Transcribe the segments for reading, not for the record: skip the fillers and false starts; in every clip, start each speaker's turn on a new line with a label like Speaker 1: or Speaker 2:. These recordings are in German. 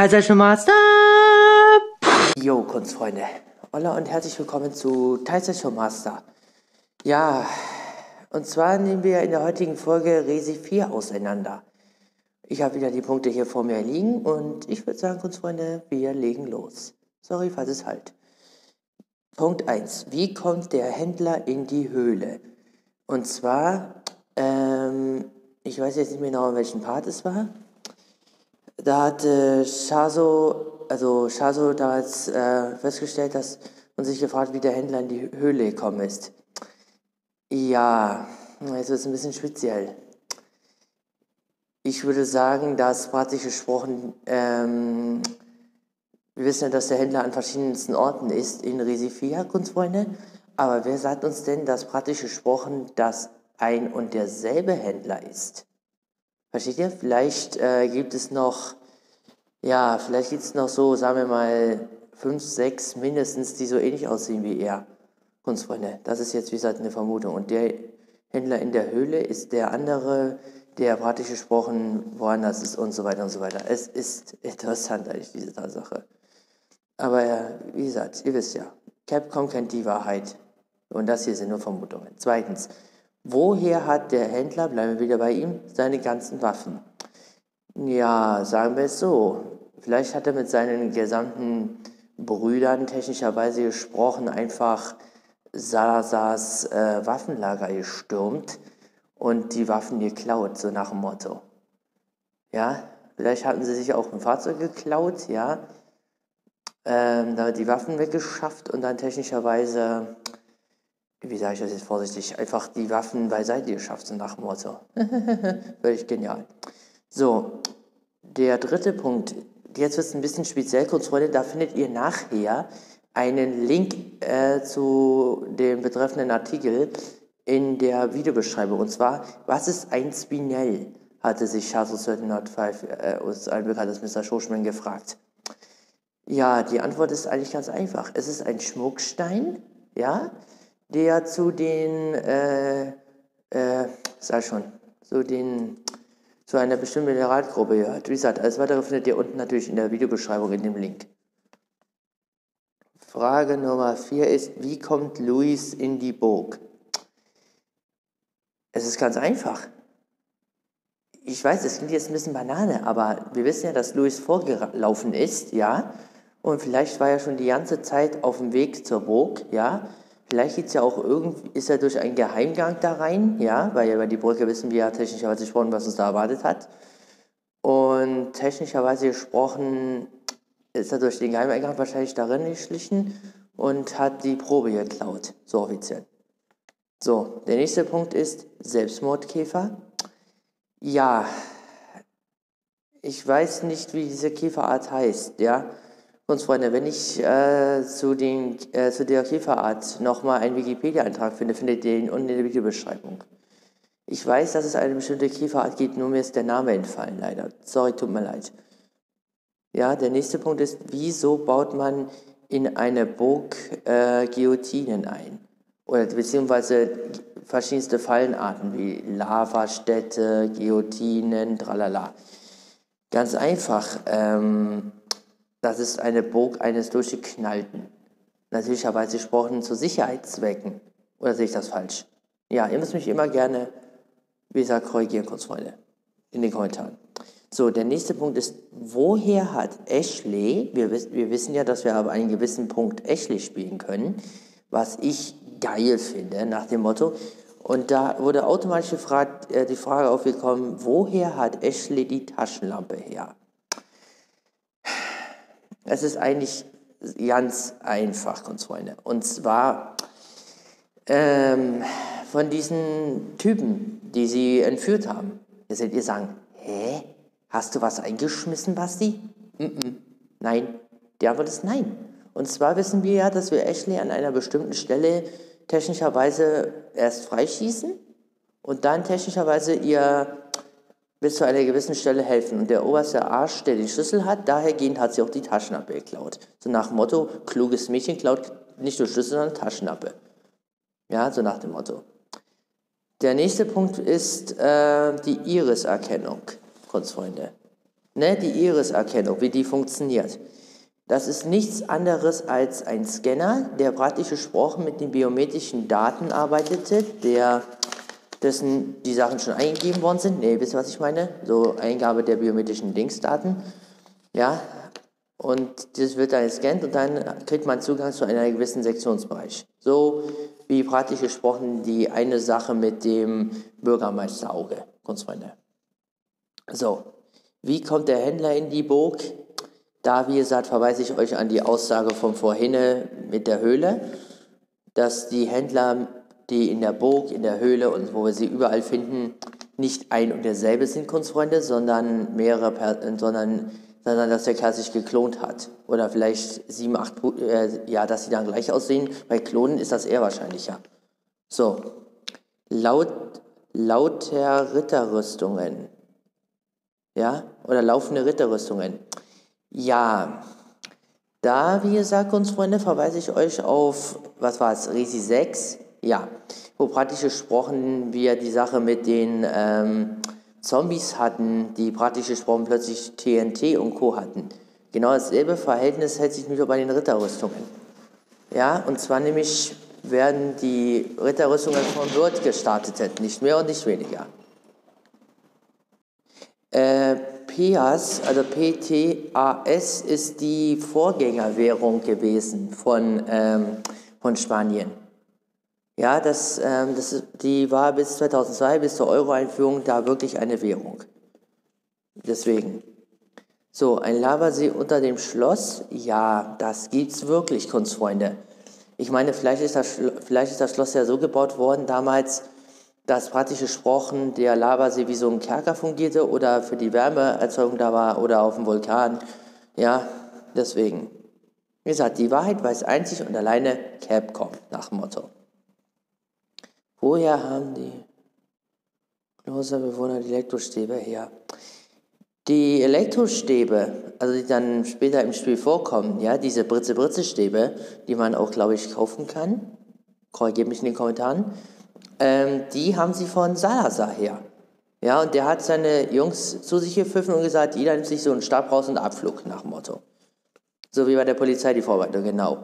Speaker 1: Teilzeit Master. Jo, Kunstfreunde. Hola und herzlich willkommen zu Teilzeit Master. Ja, und zwar nehmen wir in der heutigen Folge Resi 4 auseinander. Ich habe wieder die Punkte hier vor mir liegen und ich würde sagen, Kunstfreunde, wir legen los. Sorry, falls es halt. Punkt 1. Wie kommt der Händler in die Höhle? Und zwar, ich weiß jetzt nicht mehr genau, in welchem Part es war. Da hat Shazo damals festgestellt, dass man sich gefragt, wie der Händler in die Höhle gekommen ist. Ja, jetzt wird es ein bisschen speziell. Ich würde sagen, dass praktisch gesprochen, wir wissen ja, dass der Händler an verschiedensten Orten ist in Resi 4, Kunstfreunde. Aber wer sagt uns denn, dass praktisch gesprochen das ein und derselbe Händler ist? Versteht ihr? Vielleicht gibt es noch so, sagen wir mal, 5, 6 mindestens, die so ähnlich aussehen wie er. Kunstfreunde, das ist jetzt wie gesagt eine Vermutung. Und der Händler in der Höhle ist der andere, der praktisch gesprochen woanders ist und so weiter und so weiter. Es ist interessant eigentlich, diese Tatsache. Aber wie gesagt, ihr wisst ja, Capcom kennt die Wahrheit. Und das hier sind nur Vermutungen. Zweitens, woher hat der Händler, bleiben wir wieder bei ihm, seine ganzen Waffen? Ja, sagen wir es so. Vielleicht hat er mit seinen gesamten Brüdern technischerweise gesprochen, einfach Salazars Waffenlager gestürmt und die Waffen geklaut, so nach dem Motto. Ja, vielleicht hatten sie sich auch ein Fahrzeug geklaut, ja, da die Waffen weggeschafft und dann technischerweise, wie sage ich das jetzt vorsichtig, einfach die Waffen beiseite geschafft, so nach dem Motto. Völlig genial. So, der dritte Punkt, jetzt wird es ein bisschen speziell, Kunstfreunde, da findet ihr nachher einen Link zu dem betreffenden Artikel in der Videobeschreibung. Und zwar, was ist ein Spinell? Hatte sich Shazo1305, uns ein bekanntes Mr. Schoschmann gefragt. Ja, die Antwort ist eigentlich ganz einfach. Es ist ein Schmuckstein, ja, der zu den, zu einer bestimmten Mineralgruppe gehört. Wie gesagt, alles weitere findet ihr unten natürlich in der Videobeschreibung in dem Link. Frage Nummer 4 ist, wie kommt Luis in die Burg? Es ist ganz einfach. Ich weiß, es klingt jetzt ein bisschen Banane, aber wir wissen ja, dass Luis vorgelaufen ist, ja, und vielleicht war er schon die ganze Zeit auf dem Weg zur Burg, ja. Vielleicht ist er durch einen Geheimgang da rein, ja, weil ja über die Brücke wissen wir ja technischerweise gesprochen, was uns da erwartet hat. Und technischerweise gesprochen ist er durch den Geheimeingang wahrscheinlich darin geschlichen und hat die Probe geklaut, so offiziell. So, der nächste Punkt ist Selbstmordkäfer. Ja, ich weiß nicht, wie diese Käferart heißt, ja. Freunde, wenn ich zu der Käferart nochmal einen Wikipedia-Eintrag finde, findet ihr ihn unten in der Videobeschreibung. Ich weiß, dass es eine bestimmte Käferart gibt, nur mir ist der Name entfallen, leider. Sorry, tut mir leid. Ja, der nächste Punkt ist, wieso baut man in eine Burg Guillotinen ein? Oder beziehungsweise verschiedenste Fallenarten wie Lavastädte, Guillotinen, tralala. Ganz einfach, das ist eine Burg eines Durchgeknallten. Natürlicherweise gesprochen zu Sicherheitszwecken. Oder sehe ich das falsch? Ja, ihr müsst mich immer gerne, wie gesagt, korrigieren, Kunstfreunde. In den Kommentaren. So, der nächste Punkt ist, woher hat Ashley, wir wissen ja, dass wir ab einem gewissen Punkt Ashley spielen können, was ich geil finde, nach dem Motto. Und da wurde automatisch die Frage aufgekommen, woher hat Ashley die Taschenlampe her? Es ist eigentlich ganz einfach, Kunstfreunde. Und zwar von diesen Typen, die sie entführt haben. Jetzt werdet ihr sagen, hä? Hast du was eingeschmissen, Basti? Nein. Die Antwort ist nein. Und zwar wissen wir ja, dass wir Ashley an einer bestimmten Stelle technischerweise erst freischießen und dann technischerweise ihr bis zu einer gewissen Stelle helfen. Und der oberste Arsch, der den Schlüssel hat, dahergehend hat sie auch die Taschenlampe geklaut. So nach dem Motto, kluges Mädchen klaut nicht nur Schlüssel, sondern Taschenlampe. Ja, so nach dem Motto. Der nächste Punkt ist die Iris-Erkennung, Kunstfreunde. Ne, die Iriserkennung, wie die funktioniert. Das ist nichts anderes als ein Scanner, der praktisch gesprochen mit den biometrischen Daten arbeitete, dessen die Sachen schon eingegeben worden sind. Ne, wisst ihr, was ich meine? So Eingabe der biometrischen Linksdaten. Ja, und das wird dann gescannt und dann kriegt man Zugang zu einem gewissen Sektionsbereich. So wie praktisch gesprochen die eine Sache mit dem Bürgermeisterauge, Kunstfreunde. So, wie kommt der Händler in die Burg? Da, wie gesagt, verweise ich euch an die Aussage von vorhin mit der Höhle, dass die Händler, die in der Burg, in der Höhle und wo wir sie überall finden, nicht ein und derselbe sind, Kunstfreunde, sondern sondern dass der Kerl sich geklont hat. Oder vielleicht 7, 8, dass sie dann gleich aussehen. Bei Klonen ist das eher wahrscheinlicher. So, lauter Ritterrüstungen. Ja, oder laufende Ritterrüstungen. Ja, da, wie gesagt, Kunstfreunde, verweise ich euch auf, was war es, Resi 6? Ja, wo praktisch gesprochen wir die Sache mit den Zombies hatten, die praktisch gesprochen plötzlich TNT und Co. hatten. Genau dasselbe Verhältnis hält sich nämlich auch bei den Ritterrüstungen. Ja, und zwar nämlich werden die Ritterrüstungen von Wirt gestartet, nicht mehr und nicht weniger. PAS, also PTAS, ist die Vorgängerwährung gewesen von Spanien. Ja, die war bis 2002, bis zur Euro-Einführung, da wirklich eine Währung. Deswegen. So, ein Lavasee unter dem Schloss, ja, das gibt's wirklich, Kunstfreunde. Ich meine, vielleicht ist das Schloss ja so gebaut worden damals, dass praktisch gesprochen der Lavasee wie so ein Kerker fungierte oder für die Wärmeerzeugung da war oder auf dem Vulkan. Ja, deswegen. Wie gesagt, die Wahrheit weiß einzig und alleine Capcom, nach dem Motto. Woher haben die Klosterbewohner die Elektrostäbe her? Die Elektrostäbe, also die dann später im Spiel vorkommen, ja, diese Britze-Britze-Stäbe, die man auch, glaube ich, kaufen kann, korrigiert mich in den Kommentaren, die haben sie von Salazar her. Ja, und der hat seine Jungs zu sich gepfiffen und gesagt, jeder nimmt sich so einen Stab raus und Abflug, nach dem Motto. So wie bei der Polizei die Vorbereitung, genau.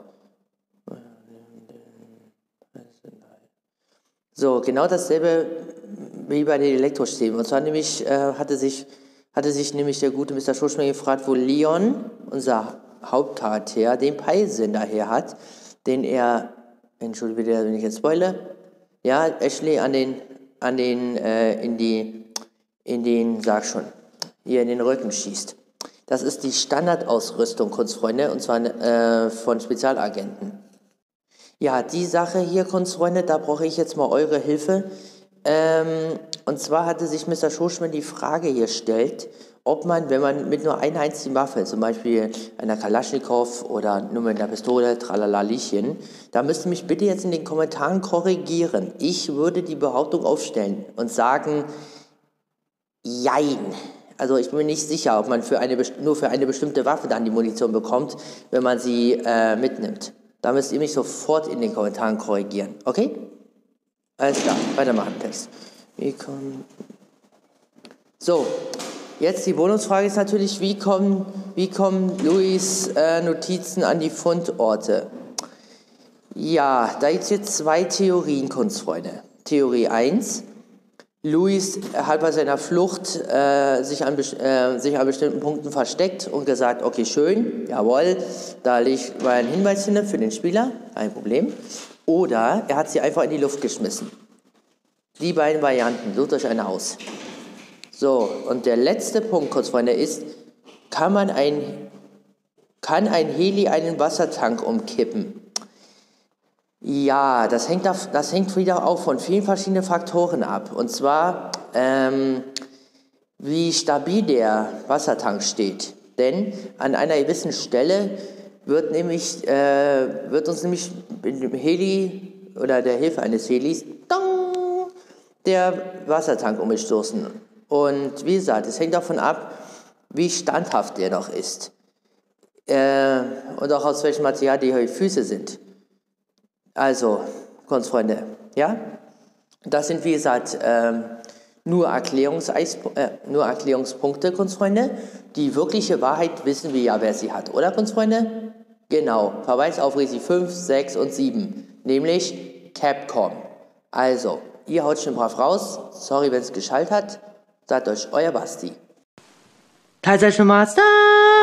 Speaker 1: So, genau dasselbe wie bei den Elektrostäben. Und zwar nämlich hatte sich nämlich der gute Mr. Schuschmann gefragt, wo Leon, unser Hauptcharakter, den Peilsender her hat, den er, entschuldige bitte, wenn ich jetzt spoile, ja, Ashley sag schon, hier in den Rücken schießt. Das ist die Standardausrüstung, Kunstfreunde, und zwar von Spezialagenten. Ja, die Sache hier, Kunstfreunde, da brauche ich jetzt mal eure Hilfe. Und zwar hatte sich Mr. Schuschmann die Frage gestellt, ob man, wenn man mit nur einer einzigen Waffe, zum Beispiel einer Kalaschnikow oder nur mit einer Pistole, Tralalaliechen, da müsst ihr mich bitte jetzt in den Kommentaren korrigieren. Ich würde die Behauptung aufstellen und sagen, jein. Also ich bin mir nicht sicher, ob man nur für eine bestimmte Waffe dann die Munition bekommt, wenn man sie mitnimmt. Da müsst ihr mich sofort in den Kommentaren korrigieren. Okay? Alles klar, weitermachen, Text. So, jetzt die Bonusfrage ist natürlich, wie kommen Louis Notizen an die Fundorte? Ja, da gibt es jetzt 2 Theorien, Kunstfreunde. Theorie 1, Louis hat bei seiner Flucht sich an bestimmten Punkten versteckt und gesagt, okay, schön, jawohl, da liegt mal ein Hinweis hin für den Spieler, kein Problem. Oder er hat sie einfach in die Luft geschmissen. Die beiden Varianten, sucht euch eine aus. So, und der letzte Punkt, Kurzfreunde, ist, kann ein Heli einen Wassertank umkippen? Ja, das hängt wieder auch von vielen verschiedenen Faktoren ab. Und zwar, wie stabil der Wassertank steht. Denn an einer gewissen Stelle wird uns nämlich mit dem Heli oder der Hilfe eines Helis der Wassertank umgestoßen. Und wie gesagt, es hängt davon ab, wie standhaft der noch ist. Und auch aus welchem Material die Füße sind. Also, Kunstfreunde, ja? Das sind, wie gesagt, Nur Erklärungspunkte, Kunstfreunde. Die wirkliche Wahrheit wissen wir ja, wer sie hat, oder, Kunstfreunde? Genau, Verweis auf Resi 5, 6 und 7, nämlich Capcom. Also, ihr haut schon brav raus. Sorry, wenn es geschallt hat. Sagt euch euer Basti. Teilzeit Master!